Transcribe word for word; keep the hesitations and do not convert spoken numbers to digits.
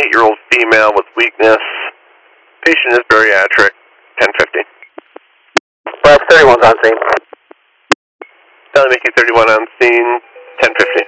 eight-year-old female with weakness. Patient is bariatric, ten fifty. Well, thirty-one's on scene. L M A Q thirty-one on scene, ten fifty.